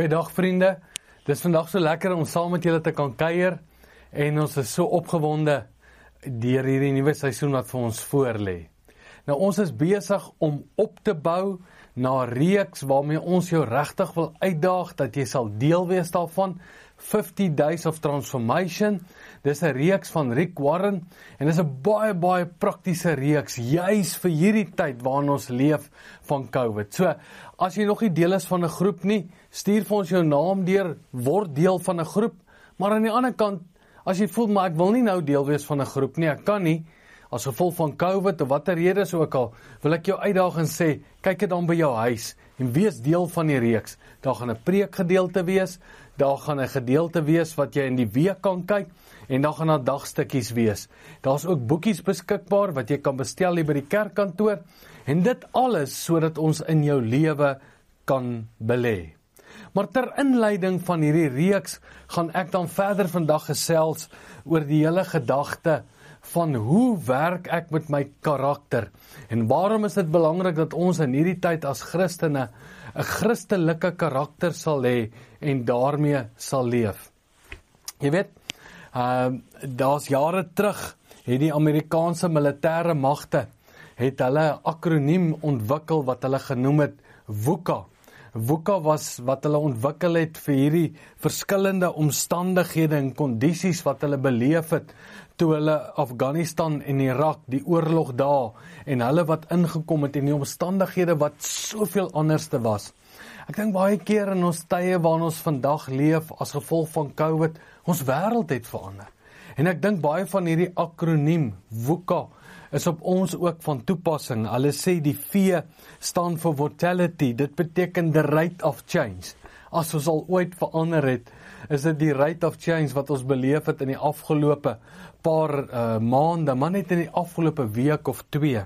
Goeiedag vriende, dis vandag so lekker om saam met julle te kan kuier en ons is so opgewonde deur hierdie nuwe seisoen wat vir ons voorlê. Nou ons is besig om op te bou na 'n reeks waarmee ons jou regtig wil uitdaag dat jy sal deel wees daarvan. 50 Days of Transformation. Dis 'n reeks van Rick Warren en dis 'n baie praktiese reeks juis vir hierdie tyd waarin ons leef van COVID. So, as jy nog nie deel is van 'n groep nie, stuur vir ons jou naam deur, word deel van 'n groep. Maar aan die ander kant, as jy voel maar ek wil nie nou deel wees van 'n groep nie, ek kan nie, as gevolg van COVID of watter redes ook al, wil ek jou uitdaag en sê, kyk dit dan by jou huis en wees deel van die reeks. Daar gaan 'n preekgedeelte wees, daar gaan 'n gedeelte wees wat jy in die week kan kyk en daar gaan daar dagstukkies wees. Daar's ook boekies beskikbaar wat jy kan bestel hier by die kerkkantoor en dit alles sodat ons in jou lewe kan belê. Maar ter inleiding van hierdie reeks gaan ek dan verder vandag gesels oor die hele gedagte van hoe werk ek met my karakter en waarom is dit belangrik dat ons in hierdie tyd as Christene 'n Christelike karakter sal hê en daarmee sal leef. Jy weet, daar's jare terug het die Amerikaanse militêre magte het hulle 'n akroniem ontwikkel wat hulle genoem het VUCA. VUCA was wat hulle ontwikkel het vir hierdie verskillende omstandighede en kondisies wat hulle beleef het toe hulle Afghanistan en Irak, die oorlog daar, en hulle wat ingekom het en die omstandighede wat soveel anderste was. Ek dink baie keer in ons tye waarin ons vandag leef as gevolg van COVID, ons wêreld het verander. En ek dink baie van hierdie akroniem, VUCA, is op ons ook van toepassing. Hulle sê die V staan vir Vitality, dit beteken the rate of change. As ons al ooit verander het, is dit die rate of change wat ons beleef het in die afgelope paar maande, maar net in die afgelope week of 2.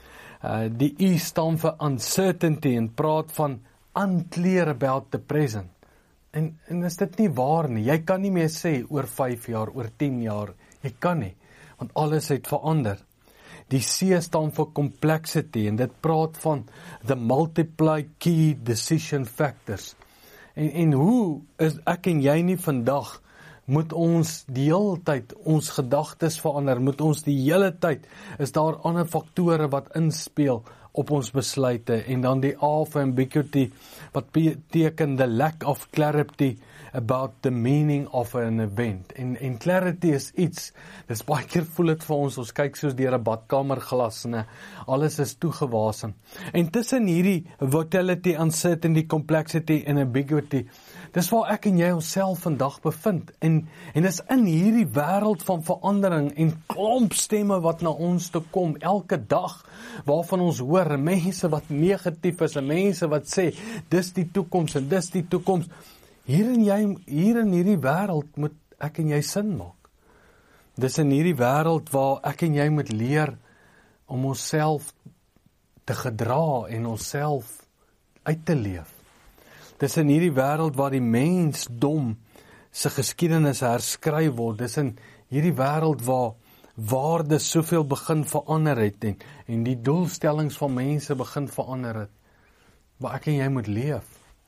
Die U staan vir uncertainty en praat van unclear about the present. En is dit nie waar nie? Jy kan nie meer sê oor 5 jaar, oor 10 jaar. Jy kan nie, want alles het verander. Die C staan vir complexity en dit praat van the multiply key decision factors. En hoe is ek en jy nie vandag, moet ons die hele tyd ons gedagtes verander, moet ons die hele tyd, is daar ander faktore wat inspeel op ons besluite, en dan die A vir ambiguity, wat beteken the lack of clarity about the meaning of an event, en clarity is iets, dis baie keer voel het vir ons kyk soos deur 'n badkamerglas, alles is toegewasem, en tussen hierdie volatility, uncertainty, complexity en ambiguity, dis waar ek en jy onsself vandag bevind, en dis in hierdie wêreld van verandering en klomp stemme wat na ons toe kom, elke dag, waarvan ons hoor, mense wat negatief is, en mense wat sê, dis die toekoms, en dis die toekoms, hier in hierdie wêreld moet ek en jy sin maak. Dis in hierdie wêreld waar ek en jy moet leer om onsself te gedra en onsself uit te leef. Dis in hierdie wêreld waar die mensdom se geskiedenis herskryf word. Dis in hierdie wêreld waar waardes soveel begin verander het en die doelstellings van mense begin verander het, waar ek en jy moet leef.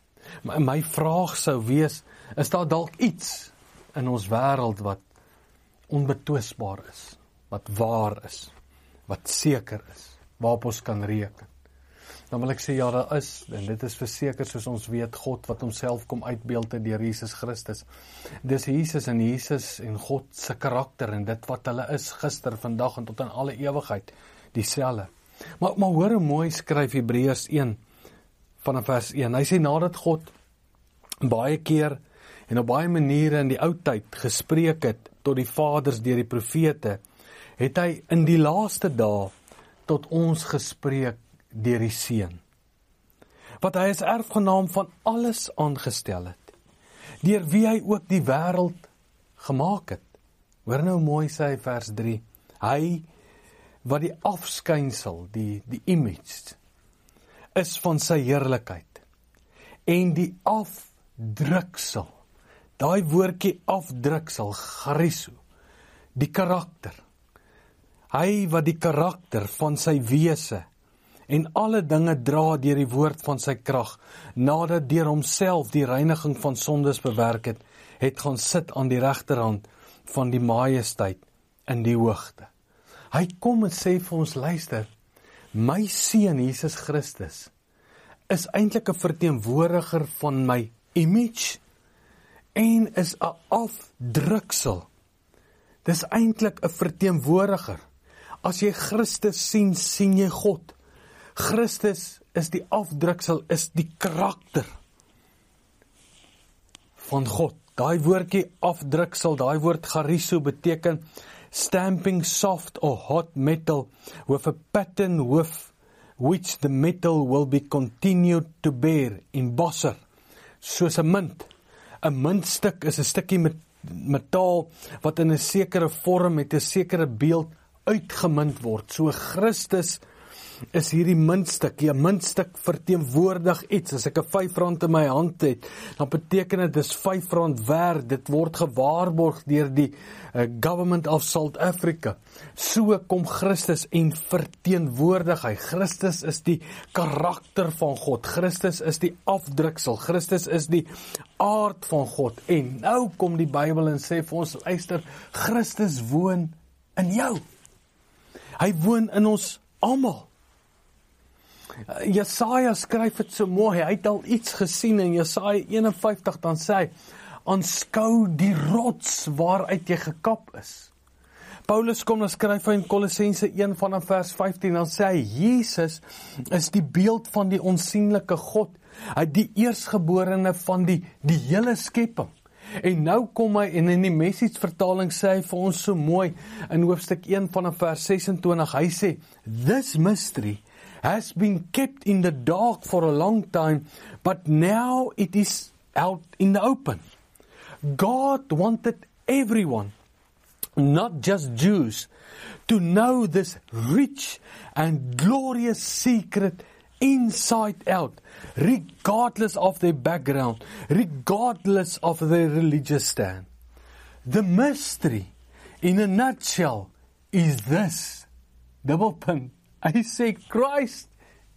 My vraag sou wees, is daar dalk iets in ons wêreld wat onbetwisbaar is, wat waar is, wat seker is, waarop ons kan reken? Dan wil ek sê, ja, daar is, en dit is verseker soos ons weet, God wat homself kom uitbeelde deur Jesus Christus. Dis Jesus en God se karakter en dit wat hulle is gister, vandag en tot in alle ewigheid, dieselfde. Maar hoor hoe mooi skryf Hebreërs 1 vanaf vers 1. Hy sê, nadat God baie keer en op baie maniere in die ou tyd gespreek het tot die vaders deur die profete, het hy in die laaste dae tot ons gespreek deur die Seun, wat hy as erfgenaam van alles aangestel het, deur wie hy ook die wêreld gemaak het. Hoor nou mooi sê hy vers 3, hy wat die afskynsel, die image, is van sy heerlikheid, en die afdruksel, daai woordjie afdruksel, chariso, die karakter, hy wat die karakter van sy wese, en alle dinge dra deur die woord van sy krag, nadat deur homself die reiniging van sondes bewerk het gaan sit aan die regterhand van die majesteit in die hoogte. Hy kom en sê vir ons, luister, my seun Jesus Christus is eintlik 'n verteenwoordiger van my image en is 'n afdruksel. Dis eintlik 'n verteenwoordiger. As jy Christus sien, sien jy God. Christus is die afdruksel, is die karakter van God. Daai woordjie afdruksel, daai woord charizo beteken stamping soft or hot metal with a pattern with which the metal will be continued to bear, embosser, soos 'n munt. 'n Muntstuk is 'n stukkie metaal wat in 'n sekere vorm met 'n sekere beeld uitgemunt word. So Christus is hierdie muntstuk. 'n Muntstuk verteenwoordig iets. As ek 'n R5 in my hand het, dan beteken dit dis R5 werd. Dit word gewaarborg deur die Government of South Africa. So kom Christus en verteenwoordig hy. Christus is die karakter van God. Christus is die afdruksel. Christus is die aard van God. En nou kom die Bybel en sê vir ons, luister, Christus woon in jou. Hy woon in ons almal. Jesaja skryf dit so mooi, hy het al iets gesien in Jesaja 51, dan sê hy, aanskou die rots waaruit jy gekap is. Paulus kom dan skryf hy in Kolossense 1 vanaf vers 15, dan sê hy, Jesus is die beeld van die onsienlike God, hy die eersgeborene van die hele skepping. En nou kom hy, en in die Message vertaling sê hy vir ons so mooi, in hoofstuk 1 vanaf vers 26, hy sê, this mystery has been kept in the dark for a long time, but now it is out in the open. God wanted everyone, not just Jews, to know this rich and glorious secret inside out, regardless of their background, regardless of their religious stand. The mystery, in a nutshell, is this. Double punt. I say Christ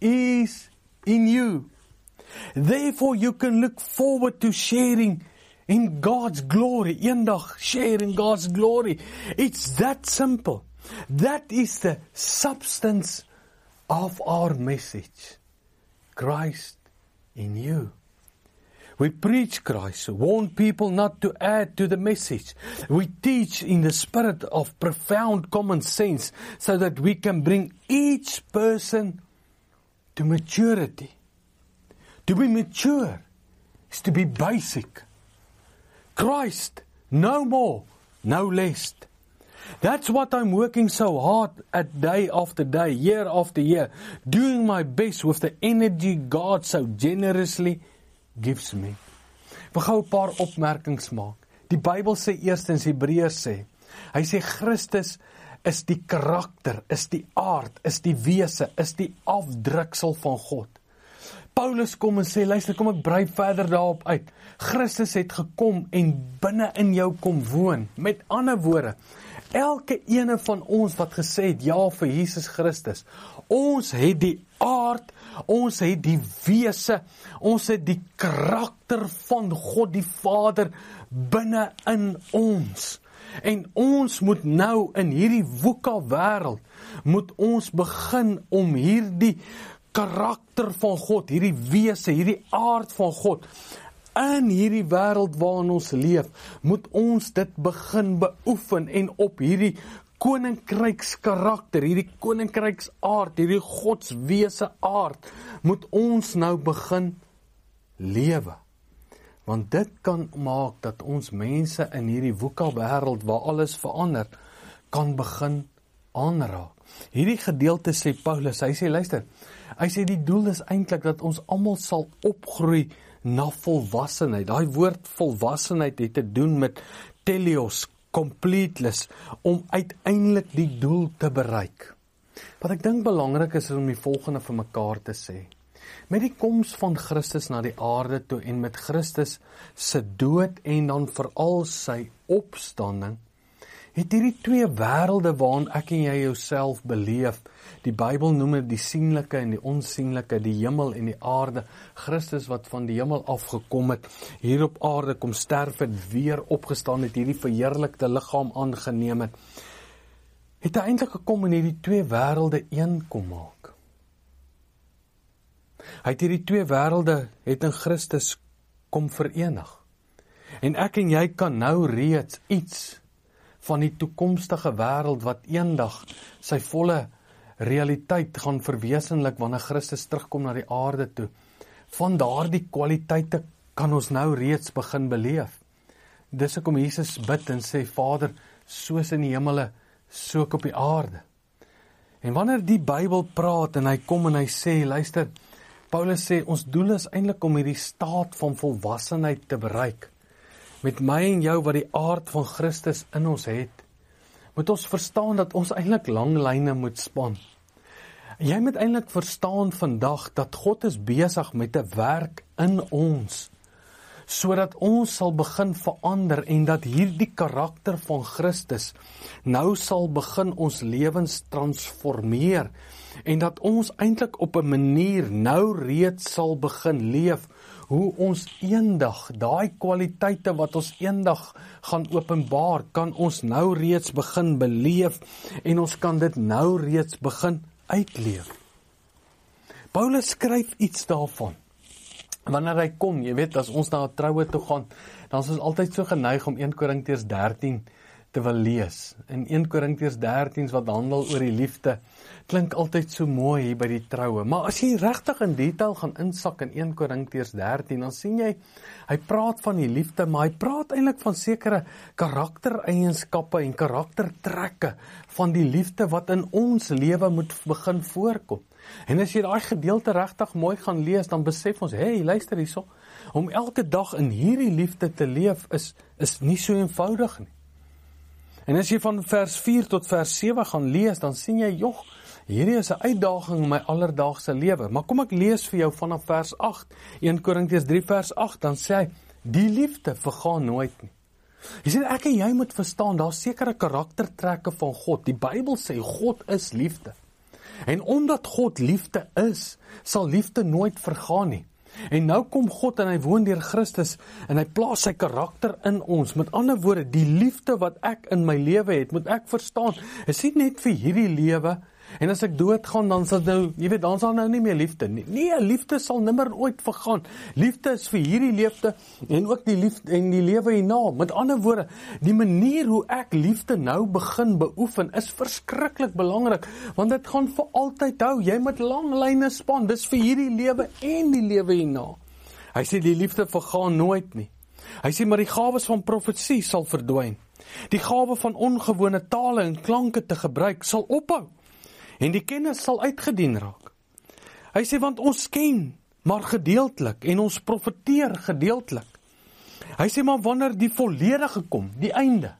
is in you. Therefore you can look forward to sharing in God's glory. Eendag share in God's glory. It's that simple. That is the substance of our message. Christ in you. We preach Christ, warn people not to add to the message. We teach in the spirit of profound common sense so that we can bring each person to maturity. To be mature is to be basic. Christ, no more, no less. That's what I'm working so hard at day after day, year after year, doing my best with the energy God so generously gives me. We gaan 'n paar opmerkings maak. Die Bybel sê eerstens, Hebreërs sê, hy sê Christus is die karakter, is die aard, is die wese, is die afdruksel van God. Paulus kom en sê, luister, kom ek brei verder daarop uit. Christus het gekom en binne in jou kom woon. Met ander woorde, elke ene van ons wat gesê het ja vir Jesus Christus, ons het die aard, ons het die wese, ons het die karakter van God die Vader binne in ons. En ons moet nou in hierdie woeka wêreld, moet ons begin om hierdie karakter van God, hierdie wese, hierdie aard van God, in hierdie wêreld waarin ons leef, moet ons dit begin beoefen en op hierdie koninkrykskarakter, hierdie koninkryksaard, hierdie godswese aard, moet ons nou begin lewe. Want dit kan maak dat ons mense in hierdie woeka wêreld waar alles verander, kan begin aanraak. Hierdie gedeelte sê Paulus, hy sê, luister, hy sê die doel is eintlik dat ons almal sal opgroei na volwassenheid. Daai woord volwassenheid het te doen met teleos, completeness, om uiteindelik die doel te bereik. Wat ek dink belangrik is om die volgende vir mekaar te sê. Met die koms van Christus na die aarde toe en met Christus se dood en dan veral sy opstanding, het hierdie twee wêrelde waarin ek en jy jouself beleef. Die Bybel noem dit die sienlike en die onsienlike, die hemel en die aarde. Christus wat van die hemel afgekom het, hier op aarde kom sterf het, weer opgestaan het, hierdie verheerlikte liggaam aangeneem het, het hy eintlik gekom en hierdie twee wêrelde een kom maak. Hy het hierdie twee wêrelde het in Christus kom verenig. En ek en jy kan nou reeds iets van die toekomstige wêreld wat eendag sy volle realiteit gaan verwesenlik wanneer Christus terugkom na die aarde toe. Van daardie kwaliteite kan ons nou reeds begin beleef. Dis hoekom Jesus bid en sê, Vader, soos in die hemele, so ook op die aarde. En wanneer die Bybel praat en hy kom en hy sê, luister, Paulus sê, ons doel is eintlik om hierdie staat van volwassenheid te bereik. Met my en jou wat die aard van Christus in ons het, moet ons verstaan dat ons eintlik lang lyne moet span. Jy moet eintlik verstaan vandag dat God is besig met 'n werk in ons, sodat ons sal begin verander en dat hierdie karakter van Christus nou sal begin ons lewens transformeer en dat ons eintlik op 'n manier nou reeds sal begin leef hoe ons eendag, daai kwaliteite wat ons eendag gaan openbaar, kan ons nou reeds begin beleef en ons kan dit nou reeds begin uitleef. Paulus skryf iets daarvan. Wanneer hy kom, jy weet, as ons na 'n troue toe gaan, dan is ons altyd so geneig om 1 Korintiërs 13 te wil lees. En 1 Korintiërs 13 wat handel oor die liefde, klink altyd so mooi hier by die troue. Maar as jy regtig in detail gaan insak in 1 Korintiërs 13, dan sien jy, hy praat van die liefde, maar hy praat eintlik van sekere karaktereienskappe en karaktertrekke van die liefde wat in ons lewe moet begin voorkom. En as jy daai gedeelte regtig mooi gaan lees, dan besef ons, hey, luister hierso, om elke dag in hierdie liefde te leef is nie so eenvoudig nie. En as jy van vers 4 tot vers 7 gaan lees, dan sien jy, joh, hierdie is 'n uitdaging in my alledaagse lewe. Maar kom ek lees vir jou vanaf vers 8, 1 Korintiërs 3 vers 8, dan sê hy, die liefde vergaan nooit nie. Jy sien, ek en jy moet verstaan, daar is sekere karaktertrekke van God. Die Bybel sê, God is liefde. En omdat God liefde is, sal liefde nooit vergaan nie. En nou kom God en hy woon deur Christus en hy plaas sy karakter in ons. Met ander woorde, die liefde wat ek in my lewe het, moet ek verstaan, is nie net vir hierdie lewe, en as ek doodgaan, dan sal nou, jy weet, dan sal nou nie meer liefde nie. Nee, liefde sal nimmer ooit vergaan. Liefde is vir hierdie lewe en ook die liefde en die lewe hierna. Met ander woorde, die manier hoe ek liefde nou begin beoefen is verskriklik belangrik, want dit gaan vir altyd hou. Jy moet lang lyne span, dis vir hierdie lewe en die lewe hierna. Hy sê die liefde vergaan nooit nie. Hy sê maar die gawes van profesie sal verdwyn. Die gawe van ongewone tale en klanke te gebruik sal ophou. En die kennis sal uitgedien raak. Hy sê, want ons ken, maar gedeeltelik, en ons profeteer gedeeltelik. Hy sê, maar wanneer die volledige kom, die einde,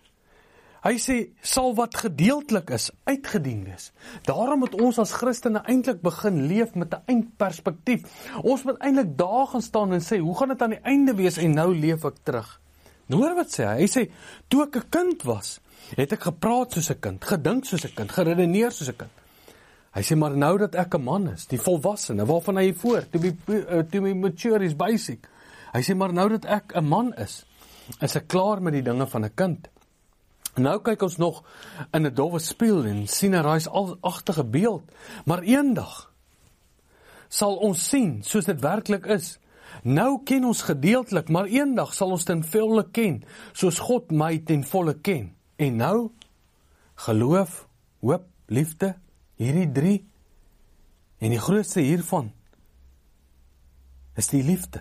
hy sê, sal wat gedeeltelik is, uitgedien wees. Daarom moet ons as Christene eintlik begin leef met 'n eindperspektief. Ons moet eintlik daar gaan staan en sê, hoe gaan dit aan die einde wees, en nou leef ek terug. Nou hoor wat sê hy? Hy sê, toe ek 'n kind was, het ek gepraat soos 'n kind, gedink soos 'n kind, geredeneer soos 'n kind. Hy sê, maar nou dat ek 'n man is, die volwassene, waarvan hy voor, to be mature is basic. Hy sê, maar nou dat ek 'n man is ek klaar met die dinge van 'n kind. Nou kyk ons nog in 'n dowwe spieël en sien 'n raaiagtige beeld, maar eendag sal ons sien soos dit werklik is. Nou ken ons gedeeltelik, maar eendag sal ons ten volle ken, soos God my ten volle ken. En nou, geloof, hoop, liefde, hierdie 3, en die grootste hiervan, is die liefde.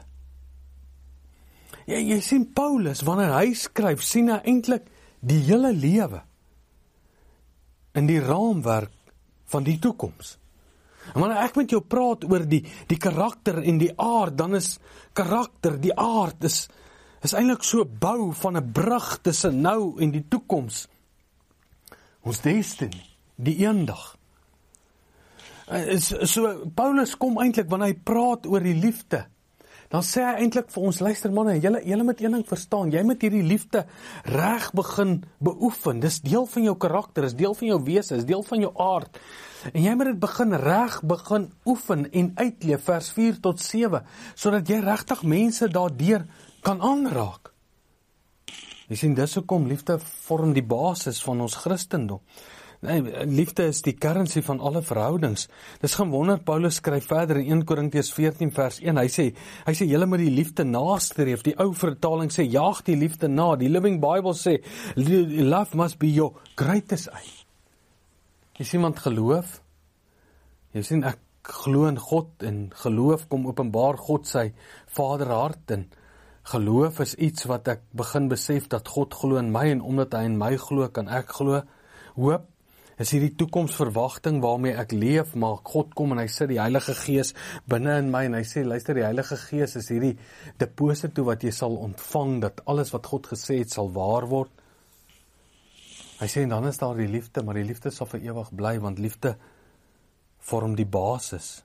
Jy sien Paulus, wanneer hy skryf, sien hy eintlik die hele lewe in die raamwerk van die toekoms. En wanneer ek met jou praat oor die karakter en die aard, dan is karakter, die aard, is eintlik so bou van 'n brug tussen nou en die toekoms. Ons destiny, die eendag. So Paulus kom eintlik, wanneer hy praat oor die liefde, dan sê hy eintlik vir ons, luister manne, julle moet een ding verstaan, jy moet hierdie liefde reg begin beoefen, dis deel van jou karakter, dis deel van jou wese, dis deel van jou aard, en jy moet dit begin oefen en uitleef, vers 4 tot 7, sodat jy regtig mense daardeur kan aanraak. Jy sien, dis hoekom liefde vorm die basis van ons Christendom. Nee, liefde is die kernsie van alle verhoudings. Dis geen wonder, Paulus skryf verder in 1 Korintiërs 14 vers 1, hy sê, julle moet die liefde nastreef, die ou vertaling sê, jaag die liefde na, die Living Bible sê, love must be your greatest aim. Jy sien, want geloof, jy sien, ek glo in God, en geloof kom openbaar God sy vaderhart, en geloof is iets wat ek begin besef, dat God glo in my, en omdat hy in my glo, kan ek glo. Hoop is hierdie toekomsverwagting waarmee ek leef, maar God kom en hy sit die Heilige Gees binne in my, en hy sê, luister, die Heilige Gees is hierdie deposito wat jy sal ontvang, dat alles wat God gesê het sal waar word. Hy sê, en dan is daar die liefde, maar die liefde sal vir ewig bly, want liefde vorm die basis.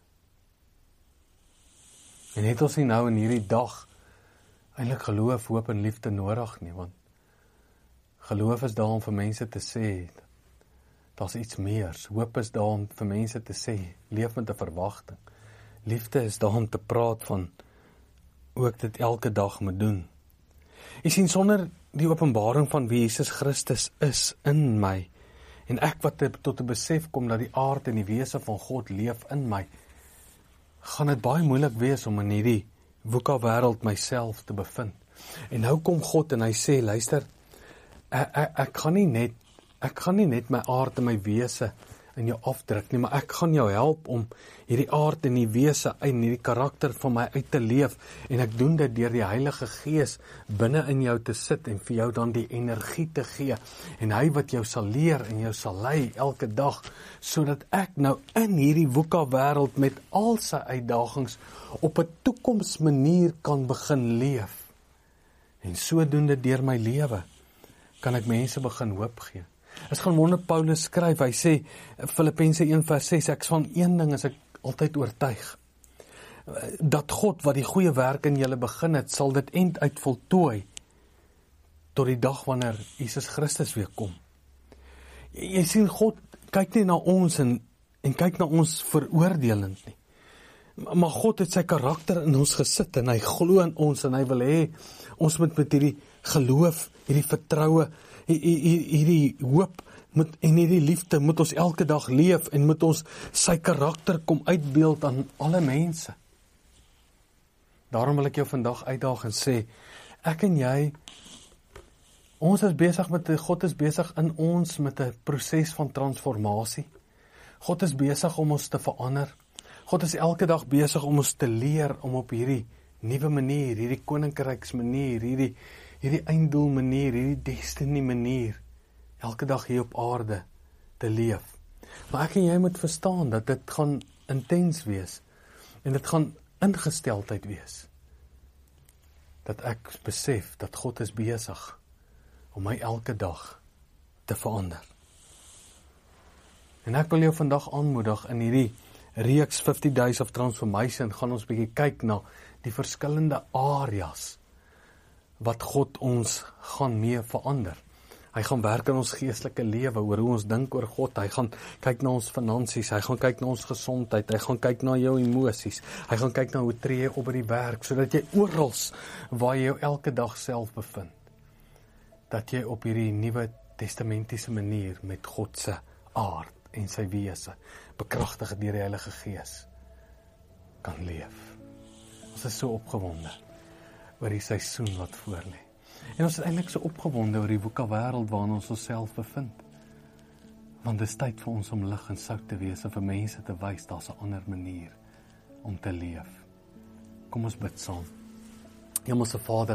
En het ons nie nou in hierdie dag eintlik geloof, hoop en liefde nodig nie, want geloof is daar om vir mense te sê, daar's iets meer. Hoop is daar om vir mense te sê, leef met 'n verwagting. Liefde is daar om te praat van, hoe ek dit elke dag moet doen. Jy sien, sonder die openbaring van wie Jesus Christus is in my, en ek wat tot 'n besef kom dat die aard en die wese van God leef in my, gaan dit baie moeilik wees om in hierdie woeka wêreld myself te bevind. En nou kom God en hy sê, luister, ek gaan nie net my aard en my wese in jou afdruk nie, maar ek gaan jou help om hierdie aard en die wese en hierdie karakter van my uit te leef, en ek doen dit deur die Heilige Gees binne in jou te sit, en vir jou dan die energie te gee, en hy wat jou sal leer en jou sal lei elke dag, sodat ek nou in hierdie woeka wêreld met al sy uitdagings op 'n toekomsmanier kan begin leef. En sodoende deur my lewe kan ek mense begin hoop gee. Is gaan wonder Paulus skryf, hy sê, Filippense 1 vers 6, ek van een ding is ek altyd oortuig, dat God wat die goeie werk in julle begin het, sal dit end uit voltooi, tot die dag wanneer Jesus Christus weer kom. Jy sien, God kyk nie na ons en kyk na ons veroordelend nie, maar God het sy karakter in ons gesit, en hy glo in ons, en hy wil hê, ons moet met hierdie geloof, hierdie vertroue, hierdie hoop en hierdie liefde moet ons elke dag leef, en moet ons sy karakter kom uitbeeld aan alle mense. Daarom wil ek jou vandag uitdaag en sê, ek en jy, God is besig in ons met 'n proses van transformasie. God is besig om ons te verander. God is elke dag besig om ons te leer om op hierdie nuwe manier, hierdie koninkryks manier, hierdie einddoel manier, hierdie destiny manier, elke dag hier op aarde te leef. Maar ek en jy moet verstaan dat dit gaan intens wees, en dit gaan ingesteldheid wees. Dat ek besef dat God is besig om my elke dag te verander. En ek wil jou vandag aanmoedig in hierdie reeks 50 Days of Transformation, gaan ons bietjie kyk na die verskillende areas wat God ons gaan mee verander. Hy gaan werk in ons geestelike lewe, oor hoe ons dink oor God, hy gaan kyk na ons finansies, hy gaan kyk na ons gesondheid, hy gaan kyk na jou emosies, hy gaan kyk na hoe tree jy op by die werk, sodat jy oral waar jy jou elke dag self bevind, dat jy op hierdie nuwe testamentiese manier met God se aard en sy wese, bekragtig deur die Heilige Gees, kan leef. Ons is so opgewonde oor die seisoen wat voor lê. En ons is eintlik so opgewonde oor die woeka wêreld waarin ons onsself bevind. Want dit is tyd vir ons om lig en sout te wees en vir mense te wys daar's 'n ander manier om te leef. Kom ons bid saam. Hemelse Vader,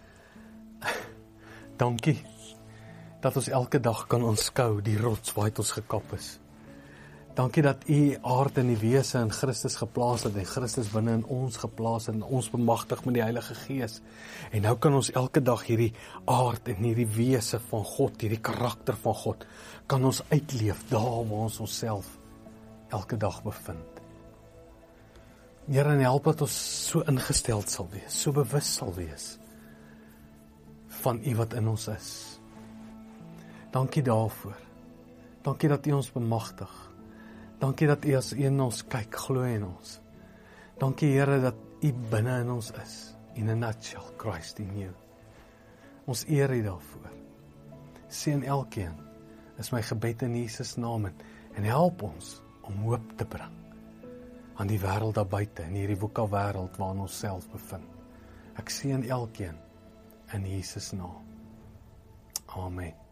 dankie dat ons elke dag kan aanskou die rots waaruit ons gekap is. Dankie dat U aard in die wese in Christus geplaas het en Christus binne in ons geplaas het en ons bemagtig met die Heilige Gees. En nou kan ons elke dag hierdie aard en hierdie wese van God, hierdie karakter van God, kan ons uitleef daar waar ons onsself elke dag bevind. Here, en help dat ons so ingesteld sal wees, so bewus sal wees van U wat in ons is. Dankie daarvoor. Dankie dat U ons bemagtig. Dankie dat U as U in ons kyk, glo in ons. Dankie Here dat U binne in ons is. In a nutshell, Christ in you. Ons eer U daarvoor. Seën elkeen, is my gebed in Jesus naam en help ons om hoop te bring aan die wêreld daar buite, in hierdie woeka wêreld waarin ons self bevind. Ek seën elkeen in Jesus naam. Amen.